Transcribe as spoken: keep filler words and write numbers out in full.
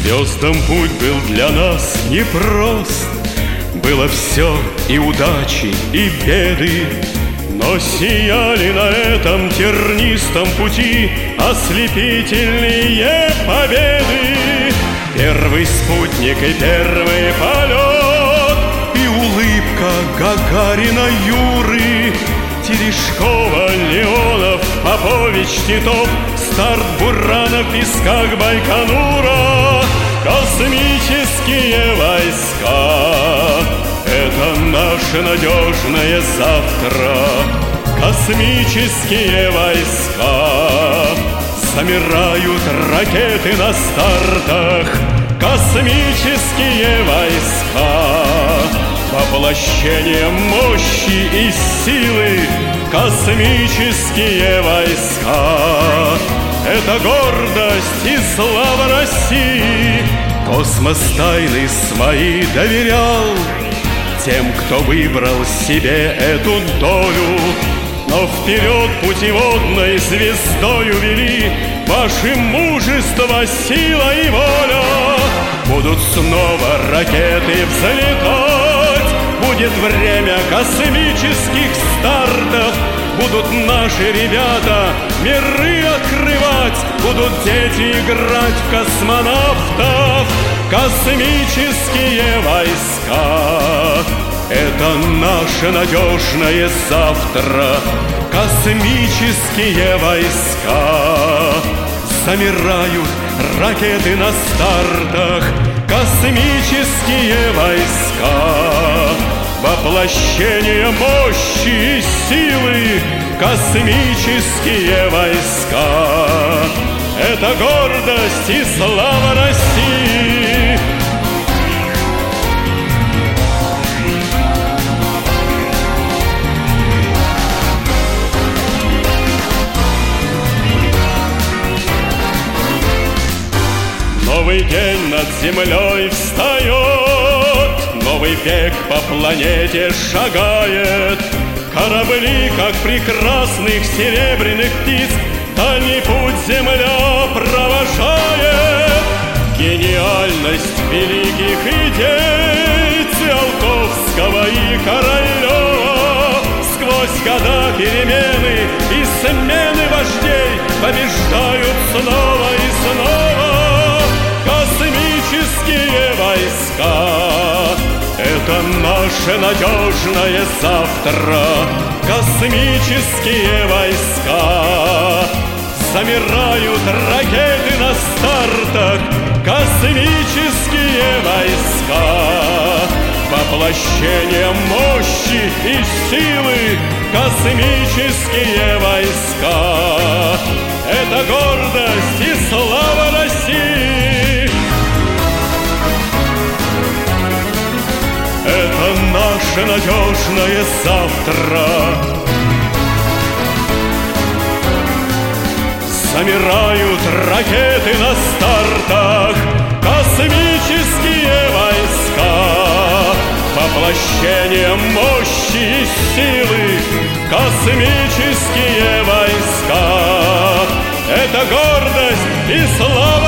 звездам путь был для нас непрост. Было все и удачи, и беды, но сияли на этом тернистом пути ослепительные победы. Первый спутник и первый полет, и улыбка Гагарина Юры, Терешкова, Леонов, Попович, Титов, старт Бурана в песках Байконура. Космические войска — это наше надежное завтра. Космические войска, замирают ракеты на стартах. Космические войска, воплощение мощи и силы. Космические войска — это гордость и слава России. Космос тайны свои доверял тем, кто выбрал себе эту долю. Но вперед путеводной звездою вели ваше мужество, сила и воля. Будут снова ракеты взлетать, будет время космических стартов. Будут наши ребята миры открывать, будут дети играть в космонавтов. Космические войска — это наше надежное завтра. Космические войска, замирают ракеты на стартах. Космические войска, воплощение мощи и силы. Космические войска — это гордость и слава России. Новый день над землей встает, новый век по планете шагает. Корабли, как прекрасных серебряных птиц, дальний путь земля провожает. Гениальность великих идей Циолковского и Королева. Сквозь года перемены и смены вождей побеждают снова и снова. Космические войска — это наше надежное завтра. Космические войска, замирают ракеты на стартах. Космические войска, воплощение мощи и силы. Космические войска — это гордость и слава России. Это наше надежное завтра. Замирают ракеты на стартах. Космические войска, воплощение мощи и силы. Космические войска — это гордость и слава